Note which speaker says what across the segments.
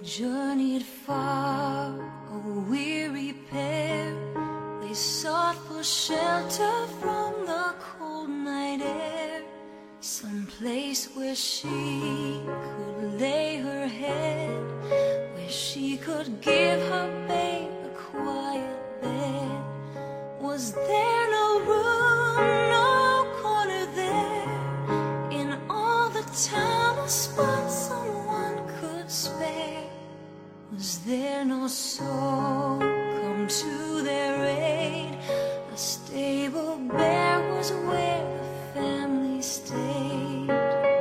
Speaker 1: journeyed far, a weary pair. They sought for shelter from the cold night air, some place where she could lay her head, where she could give her babe a quiet bed. Was there no room, no corner there, in all the town, a spot someone could spare? Was there no soul come to their aid? A stable bare was where the family stayed.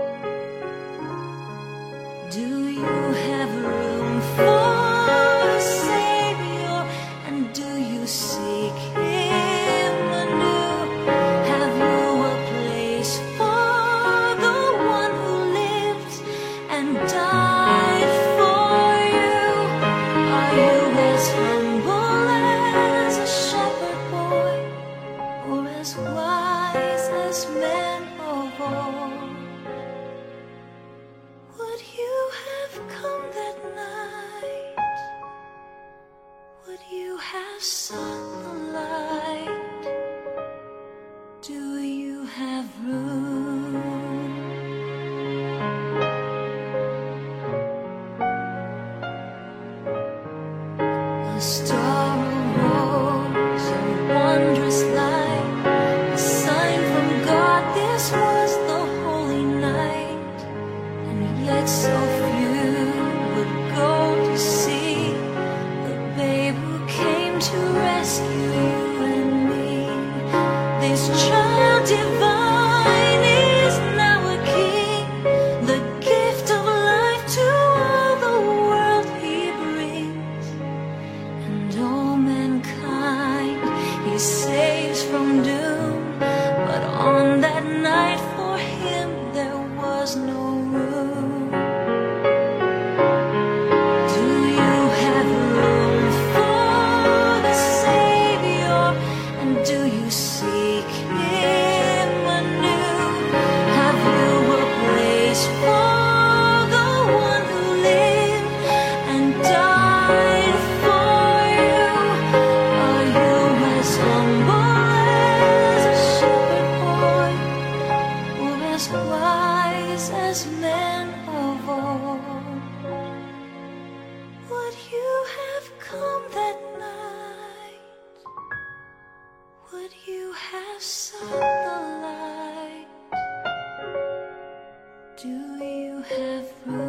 Speaker 1: Do you have room for a Savior? And do you seek Him anew? Have you a place for the one who lived and died for you? Are you as humble as a shepherd boy, or as wise as men of old? Would you have come that night? Would you have sought the light? Do you have room? A star arose, a wondrous light, a sign from God. This was the holy night, and yet so few would go to see the babe who came to rescue you and me. This child divine is now a king, the gift of life to all the world He brings, and all mankind He saves from doom. But on that night for Him there was no room. Do you have room for the Savior? And do you seek Him anew? Have you a place for the one who lived and died for you? Are you as humble as a shepherd boy, or as wise as men of old? Would you have come that night? Would you have sought the light? Do you have room?